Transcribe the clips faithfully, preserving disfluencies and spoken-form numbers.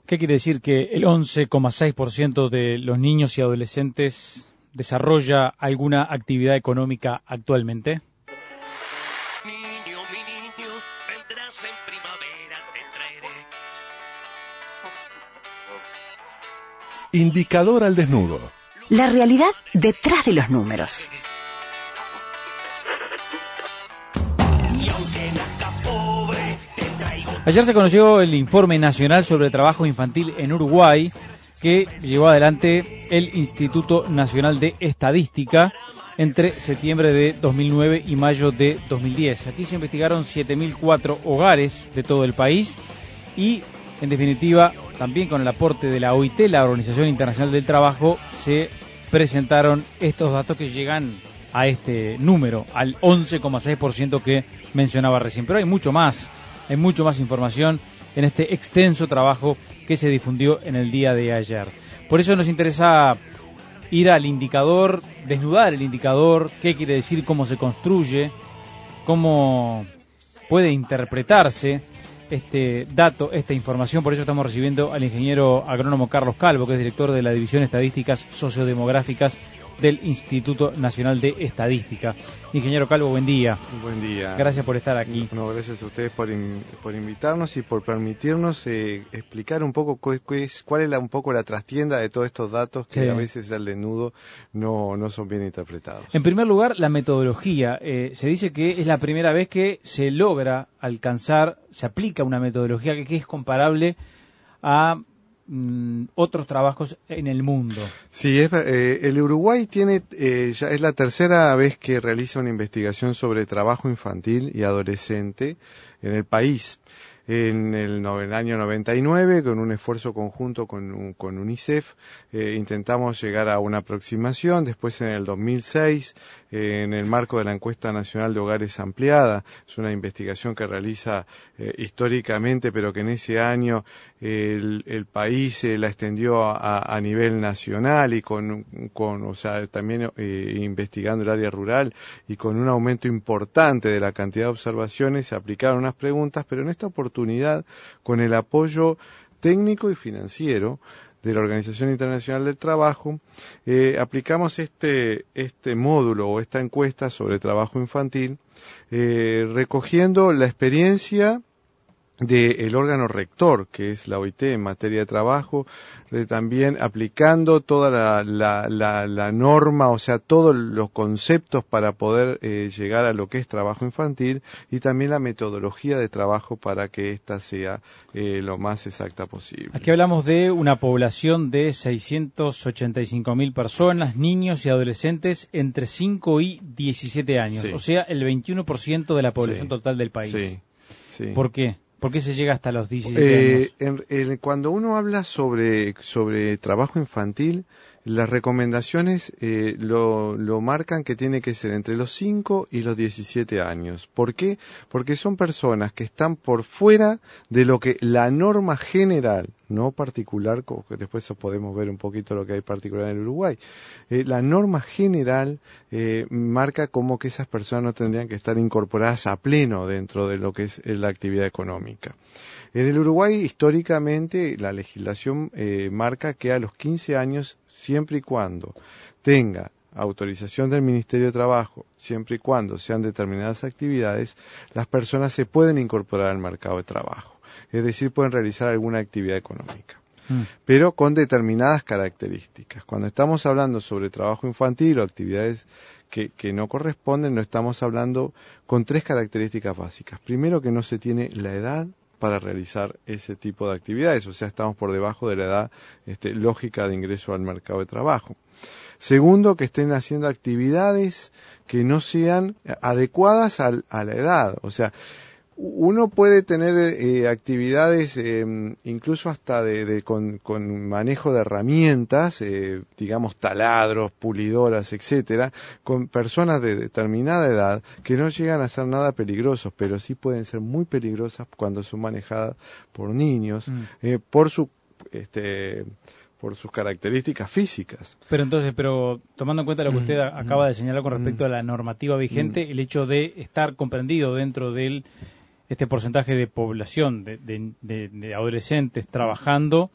¿Qué quiere decir que el once coma seis por ciento de los niños y adolescentes desarrolla alguna actividad económica actualmente? Niño, mi niño, vendrás en primavera, te traeré. Indicador al desnudo. La realidad detrás de los números. Y aunque nazca pobre, te traigo. Ayer se conoció el Informe Nacional sobre Trabajo Infantil en Uruguay, que llevó adelante el Instituto Nacional de Estadística entre septiembre de dos mil nueve y mayo de dos mil diez. Aquí se investigaron siete mil cuatro hogares de todo el país y, en definitiva, también con el aporte de la O I T, la Organización Internacional del Trabajo, se presentaron estos datos que llegan a este número, al once coma seis por ciento que mencionaba recién. Pero hay mucho más, hay mucho más información en este extenso trabajo que se difundió en el día de ayer. Por eso nos interesa ir al indicador, desnudar el indicador, qué quiere decir, cómo se construye, cómo puede interpretarse este dato, esta información. Por eso estamos recibiendo al ingeniero agrónomo Carlos Calvo, que es director de la División Estadísticas Sociodemográficas del Instituto Nacional de Estadística. Ingeniero Calvo, buen día. Buen día. Gracias por estar aquí. No, gracias a ustedes por, in, por invitarnos y por permitirnos eh, explicar un poco cu cu es, cuál es la, un poco la trastienda de todos estos datos que sí. A veces al desnudo no, no son bien interpretados. En primer lugar, la metodología. Eh, se dice que es la primera vez que se logra alcanzar, se aplica una metodología que, que es comparable a otros trabajos en el mundo. Sí, es, eh, el Uruguay tiene eh, ya es la tercera vez que realiza una investigación sobre trabajo infantil y adolescente en el país. En el, no, en el año noventa y nueve, con un esfuerzo conjunto con, con UNICEF, eh, intentamos llegar a una aproximación. Después, en el dos mil seis, eh, en el marco de la Encuesta Nacional de Hogares Ampliada, es una investigación que realiza eh, históricamente, pero que en ese año eh, el, el país eh, la extendió a, a nivel nacional y con, con o sea, también eh, investigando el área rural y con un aumento importante de la cantidad de observaciones, se aplicaron unas preguntas, pero en esta oportunidad con el apoyo técnico y financiero de la Organización Internacional del Trabajo, eh, aplicamos este, este módulo o esta encuesta sobre trabajo infantil, eh, recogiendo la experiencia del órgano rector, que es la O I T en materia de trabajo, eh, también aplicando toda la, la, la, la norma, o sea, todos los conceptos para poder eh, llegar a lo que es trabajo infantil y también la metodología de trabajo para que ésta sea eh, lo más exacta posible. Aquí hablamos de una población de seiscientos ochenta y cinco mil personas, niños y adolescentes entre cinco y diecisiete años, sí. O sea, el veintiuno por ciento de la población sí. total del país. Sí. Sí. ¿Por qué? ¿Por qué se llega hasta los diecisiete eh, años? En, en, cuando uno habla sobre, sobre trabajo infantil, las recomendaciones eh, lo, lo marcan que tiene que ser entre los cinco y los diecisiete años. ¿Por qué? Porque son personas que están por fuera de lo que la norma general, no particular, que después podemos ver un poquito lo que hay particular en el Uruguay, eh, la norma general eh, marca como que esas personas no tendrían que estar incorporadas a pleno dentro de lo que es la actividad económica. En el Uruguay, históricamente, la legislación eh, marca que a los quince años, siempre y cuando tenga autorización del Ministerio de Trabajo, siempre y cuando sean determinadas actividades, las personas se pueden incorporar al mercado de trabajo. Es decir, pueden realizar alguna actividad económica, mm. pero con determinadas características. Cuando estamos hablando sobre trabajo infantil o actividades que, que no corresponden, no estamos hablando con tres características básicas. Primero, que no se tiene la edad para realizar ese tipo de actividades, o sea, estamos por debajo de la edad este, lógica de ingreso al mercado de trabajo. Segundo, que estén haciendo actividades que no sean adecuadas a, a la edad, o sea, uno puede tener eh, actividades eh, incluso hasta de, de con, con manejo de herramientas, eh, digamos taladros, pulidoras, etcétera, con personas de determinada edad que no llegan a ser nada peligrosos, pero sí pueden ser muy peligrosas cuando son manejadas por niños, mm. eh, por su este por sus características físicas. Pero entonces, pero tomando en cuenta lo que usted mm. acaba de señalar con respecto mm. a la normativa vigente, mm. el hecho de estar comprendido dentro del este porcentaje de población, de, de, de, de adolescentes trabajando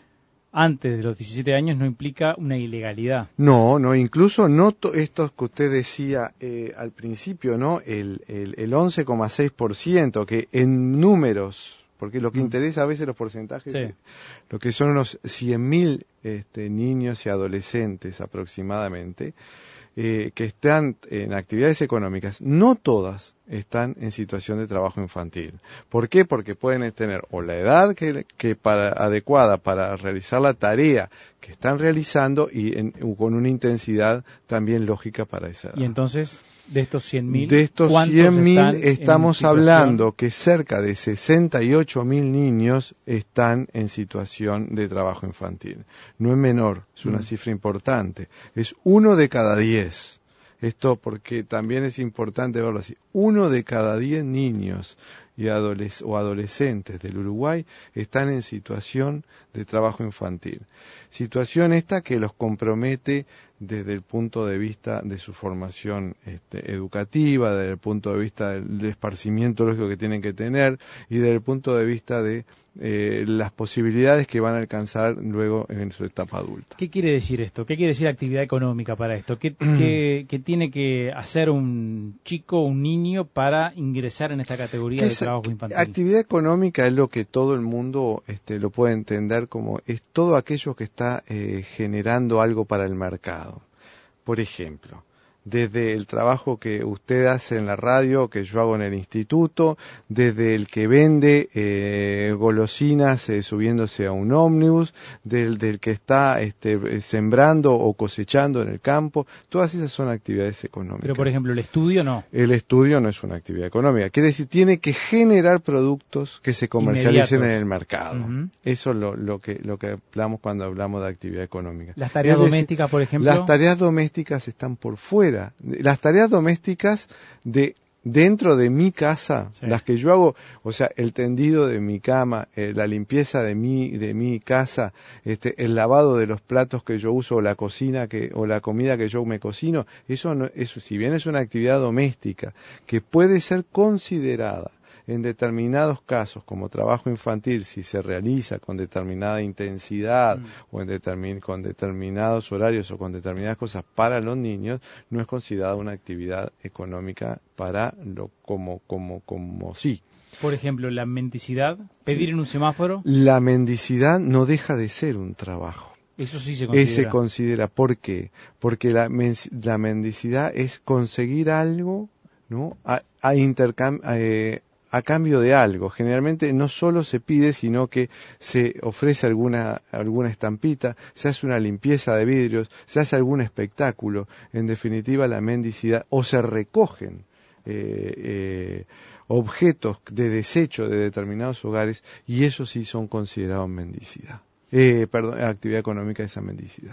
antes de los diecisiete años no implica una ilegalidad. No, no, incluso no to- esto que usted decía eh, al principio, ¿no? El, el, el once coma seis por ciento, que en números, porque lo que Mm. interesa a veces los porcentajes, Sí. eh, lo que son unos cien mil este, niños y adolescentes aproximadamente, eh, que están en actividades económicas, no todas están en situación de trabajo infantil. ¿Por qué? Porque pueden tener o la edad que, que para, adecuada para realizar la tarea que están realizando y en, con una intensidad también lógica para esa edad. Y entonces, de estos cien mil, De estos ¿cuántos cien mil están en estamos situación? hablando que cerca de sesenta y ocho mil niños están en situación de trabajo infantil. No es menor, es una Mm. cifra importante. Es uno de cada diez. Esto porque también es importante verlo así. Uno de cada diez niños y adoles- o adolescentes del Uruguay están en situación de trabajo infantil. Situación esta que los compromete desde el punto de vista de su formación este, educativa, desde el punto de vista del esparcimiento lógico que tienen que tener y desde el punto de vista de eh, las posibilidades que van a alcanzar luego en su etapa adulta. ¿Qué quiere decir esto? ¿Qué quiere decir actividad económica para esto? ¿Qué, qué, qué tiene que hacer un chico, un niño, para ingresar en esta categoría ¿Qué de es trabajo infantil? Actividad económica es lo que todo el mundo este, lo puede entender como es todo aquello que está eh, generando algo para el mercado. Por ejemplo, desde el trabajo que usted hace en la radio, que yo hago en el instituto, desde el que vende eh, golosinas eh, subiéndose a un ómnibus, del, del que está este, sembrando o cosechando en el campo, todas esas son actividades económicas. Pero, por ejemplo, el estudio no. El estudio no es una actividad económica, quiere decir, tiene que generar productos que se comercialicen Inmediatos. en el mercado. Ujú. Eso es lo, lo, que, lo que hablamos cuando hablamos de actividad económica. Las tareas Es decir, domésticas, por ejemplo. las tareas domésticas están por fuera. Las tareas domésticas de dentro de mi casa, Sí. las que yo hago, o sea, el tendido de mi cama, eh, la limpieza de mi de mi casa, este, el lavado de los platos que yo uso, o la cocina que o la comida que yo me cocino, eso no, eso si bien es una actividad doméstica que puede ser considerada en determinados casos como trabajo infantil, si se realiza con determinada intensidad Mm. o en determin, con determinados horarios o con determinadas cosas para los niños, no es considerada una actividad económica para lo como como como sí. Por ejemplo, la mendicidad, pedir en un semáforo, La mendicidad no deja de ser un trabajo. eso sí se Eh, considera. Se considera, ¿por qué? Porque la, men- la mendicidad es conseguir algo, ¿no? A, a intercam- eh, a cambio de algo. Generalmente no solo se pide, sino que se ofrece alguna, alguna estampita, se hace una limpieza de vidrios, se hace algún espectáculo. En definitiva, la mendicidad, o se recogen eh, eh, objetos de desecho de determinados hogares, y eso sí son considerados mendicidad. Eh, perdón, actividad económica de esa mendicidad.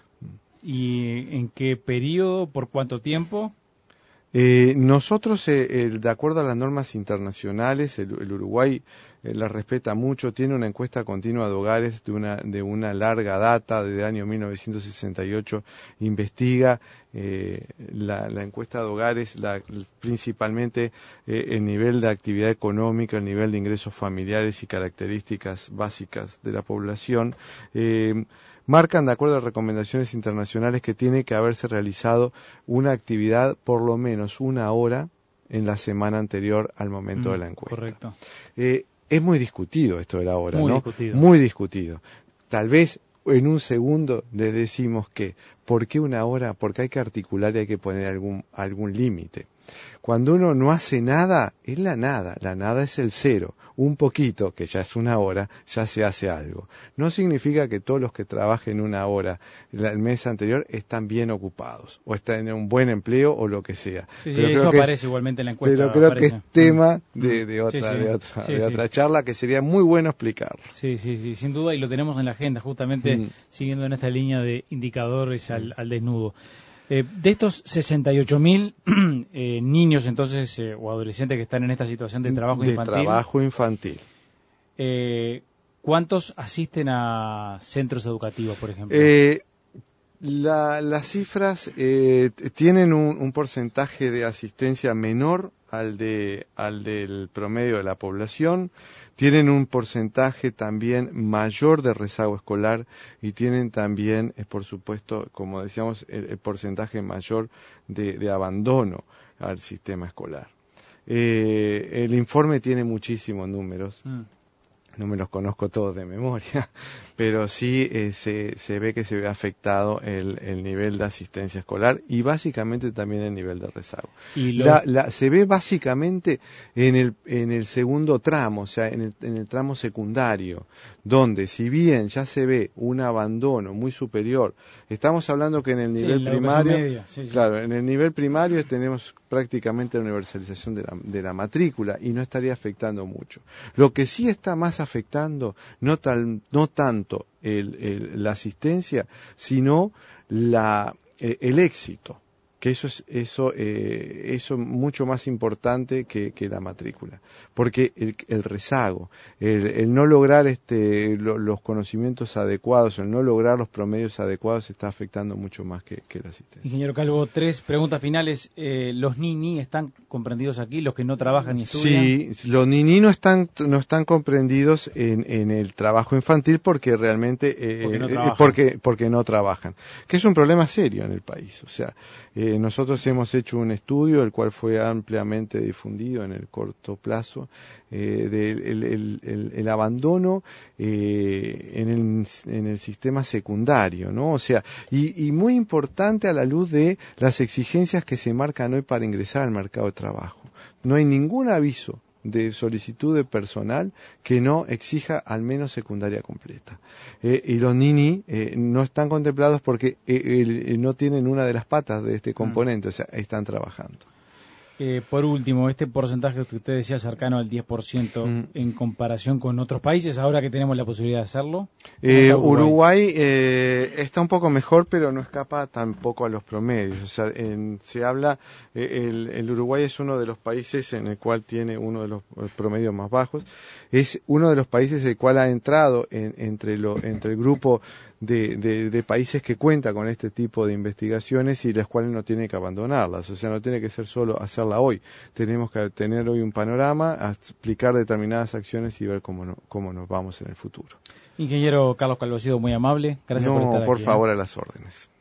¿Y en qué periodo, por cuánto tiempo? Eh, nosotros, eh, el, de acuerdo a las normas internacionales, el, el Uruguay eh, las respeta mucho, tiene una encuesta continua de hogares de una, de una larga data, desde el año mil novecientos sesenta y ocho, investiga eh, la, la encuesta de hogares, la, principalmente eh, el nivel de actividad económica, el nivel de ingresos familiares y características básicas de la población. Eh, marcan, de acuerdo a recomendaciones internacionales, que tiene que haberse realizado una actividad por lo menos una hora en la semana anterior al momento Mm, de la encuesta. Correcto. Eh, es muy discutido esto de la hora, Muy ¿no? discutido. Muy discutido. Tal vez en un segundo le decimos que, ¿por qué una hora? Porque hay que articular y hay que poner algún, algún límite. Cuando uno no hace nada, es la nada. La nada es el cero. Un poquito, que ya es una hora, ya se hace algo. No significa que todos los que trabajen una hora el mes anterior están bien ocupados, o están en un buen empleo, o lo que sea. Sí, sí, Pero eso creo que aparece es, igualmente en la encuesta. pero creo aparece. que es tema Mm. de, de otra, Sí, sí. de otra, Sí, de sí. otra charla que sería muy bueno explicar. Sí, sí, sí, sin duda, y lo tenemos en la agenda, justamente Mm. siguiendo en esta línea de indicadores al, al desnudo. Eh, de estos sesenta y ocho mil eh, niños entonces eh, o adolescentes que están en esta situación de trabajo de infantil, trabajo infantil. eh, ¿cuántos asisten a centros educativos, por ejemplo? Eh, la- las cifras eh, t- tienen un, un porcentaje de asistencia menor al de al del promedio de la población, tienen un porcentaje también mayor de rezago escolar y tienen también, eh, por supuesto, como decíamos, el, el porcentaje mayor de, de abandono al sistema escolar. Eh, el informe tiene muchísimos números. Mm. No me los conozco todos de memoria, pero sí eh, se, se ve que se ve afectado el, el nivel de asistencia escolar y básicamente también el nivel de rezago. ¿Y lo... la, la, se ve básicamente en el, en el segundo tramo, o sea, en el, en el tramo secundario, donde si bien ya se ve un abandono muy superior, estamos hablando que en el nivel sí, primario, media, sí, sí. claro, en el nivel primario tenemos prácticamente la universalización de la, de la matrícula y no estaría afectando mucho. Lo que sí está más afectando no tal, no tanto el, el, la asistencia, sino la, eh, el éxito, que eso es eso eh, eso mucho más importante que, que la matrícula, porque el, el rezago, el, el no lograr este lo, los conocimientos adecuados, el no lograr los promedios adecuados está afectando mucho más que, que la asistencia. Ingeniero Calvo, tres preguntas finales. Eh, ¿Los niños están comprendidos aquí, los que no trabajan y estudian? Sí, los niños no están no están comprendidos en, en el trabajo infantil porque realmente eh, porque, no porque porque no trabajan, que es un problema serio en el país. O sea, eh, nosotros hemos hecho un estudio, el cual fue ampliamente difundido en el corto plazo, eh, del el, el, el, el abandono eh, en, el, en el sistema secundario, ¿no? O sea, y, y muy importante a la luz de las exigencias que se marcan hoy para ingresar al mercado de trabajo. No hay ningún aviso de solicitud de personal que no exija al menos secundaria completa. Eh, y los nini eh, no están contemplados porque eh, el, no tienen una de las patas de este componente, mm. o sea, están trabajando. Eh, por último, este porcentaje que usted decía cercano al diez por ciento mm. en comparación con otros países, ahora que tenemos la posibilidad de hacerlo. Eh, Uruguay Uruguay eh, está un poco mejor, pero no escapa tampoco a los promedios. O sea, en, se habla, eh, el, el Uruguay es uno de los países en el cual tiene uno de los promedios más bajos. Es uno de los países el cual ha entrado en, entre, lo, entre el grupo de, de, de países que cuenta con este tipo de investigaciones y las cuales no tiene que abandonarlas. O sea, no tiene que ser solo hacerla hoy. Tenemos que tener hoy un panorama, explicar determinadas acciones y ver cómo, no, cómo nos vamos en el futuro. Ingeniero Carlos Calvo, ha sido muy amable. Gracias no, por estar aquí. por favor, ¿eh? A las órdenes.